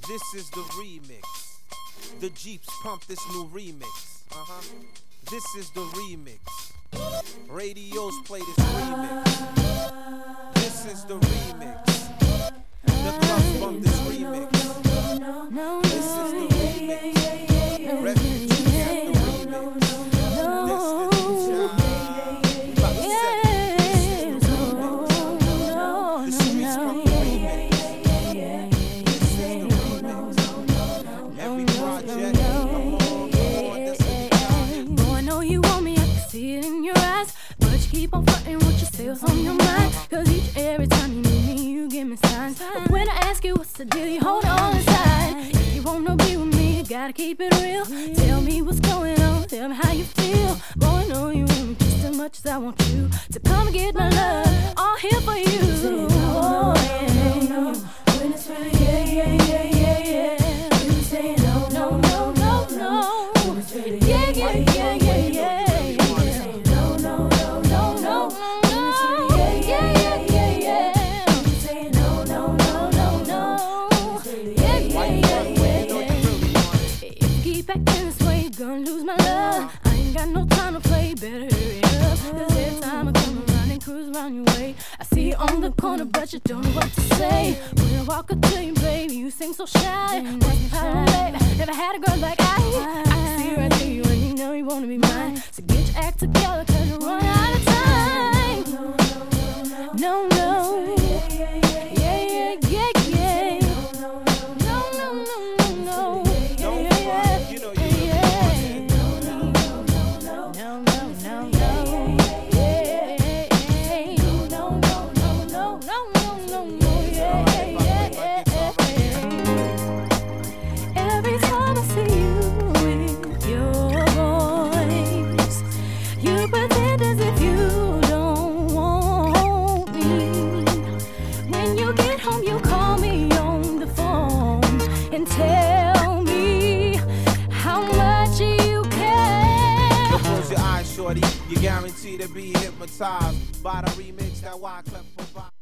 This is the remix. The Jeeps pump this new remix. This is the remix. Radios play this remix. This is the remix. The clubs bump this remix. This is the remix. Refugees have the remix. Destiny Child. About to set it. This is the remix. The streets pump the remix. This is the remix. Every project, I'm on Destiny Child. Boy, I know you want me, I can see it in your eyes. But you keep on fronting with your sales on your mind. Cause each and every time you need me, you give me signs. But when I ask you what's the deal, you hold on inside. If you wanna be with me, you gotta keep it real. Tell me what's going on, tell me how you feel. Boy, I know you want me just as much as I want you to come and get my love, all here for you. Oh, yeah. When it's really yeah. You say no. When it's really yeah. Gonna lose my love. I ain't got no time to play. Better hurry up. Cause every time I come around and cruise around your way, I see you on the corner, but you don't know what to say. When I walk up to you, baby, you seem so shy. Never had a girl like I can see right through you, and you know you wanna be mine. So get your act together, cause you run out of time. No. You're guaranteed to be hypnotized by the remix that Wyclef provides.